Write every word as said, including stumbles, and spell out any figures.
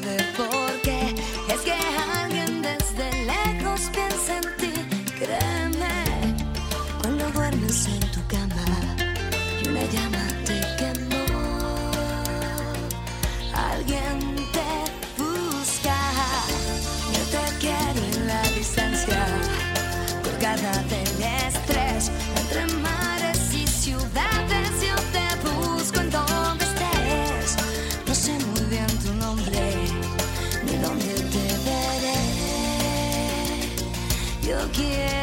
saber por qué. Es que alguien desde lejos piensa en ti. Créeme, cuando duermes en tu cama y una llama te quemó, alguien te busca. Yo te quiero en la distancia, colgada del estrés, entre mares y ciudades. Yo te busco en donde estés. No sé muy bien tu nombre ni dónde te veré. Yo quiero